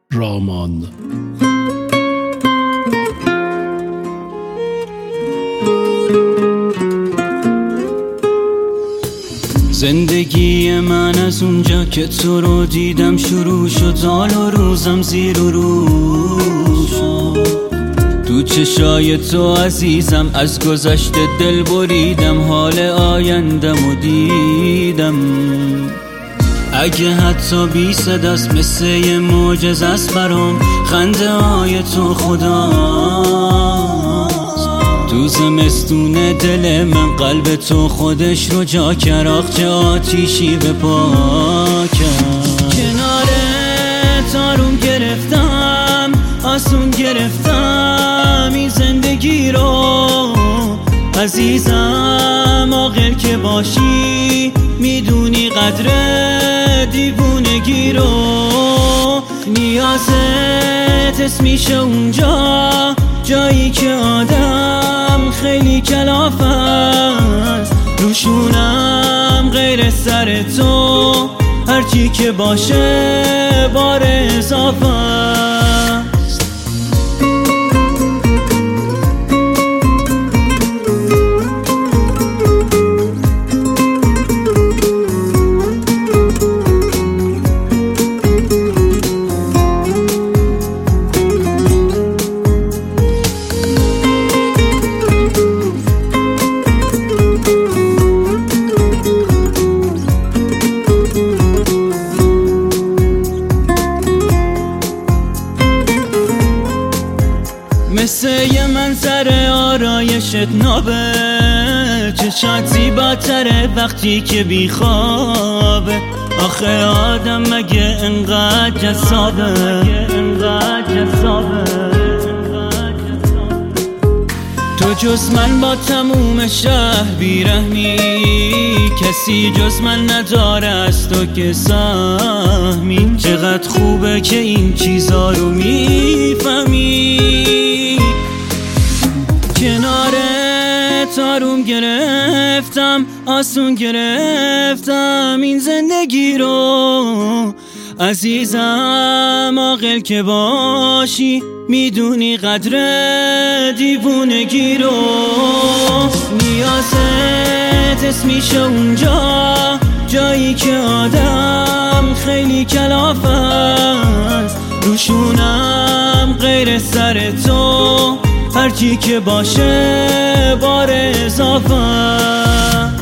رامان. زندگی من از اونجا که تو رو دیدم شروع شد، حال و روزم زیر و رو شد. تو چشای تو عزیزم از گذشته دل بریدم، حال آیندم و دیدم. اگه حتی بی صداست مثل یه معجزه است برام، خنده های تو خداست. تو زمستون دل من قلب تو خودش رو جا کرد، آخ چه آتیشی به پا کرد. کنارت آروم گرفتم، آسون گرفتم این زندگی رو عزیزم. عاقل که باشی میدونی قدر دیوونگی رو، نیازت اسم میشه اونجا، جایی که آدم خیلی کلافه است. روشونم غیر سر تو، هرچی که باشه بار اضافه است. مثل یه منظر آرایشت نابه، چشات زیباتره وقتی که بیخوابه. آخه آدم مگه انقدر جذابه؟ تو جز من با تموم شهر بیرحمی، کسی جز من نداره از تو که سهمی. چقدر خوبه که این چیزا رو میفهمی. کنارت آروم گرفتم، آسون گرفتم این زندگی رو عزیزم. عاقل که باشی میدونی قدر دیوونگی رو، نیازت اسم میشه اونجا، جایی که آدم خیلی کلافه است. روشونم غیر سر تو، هرچی که باشه بار اضافه.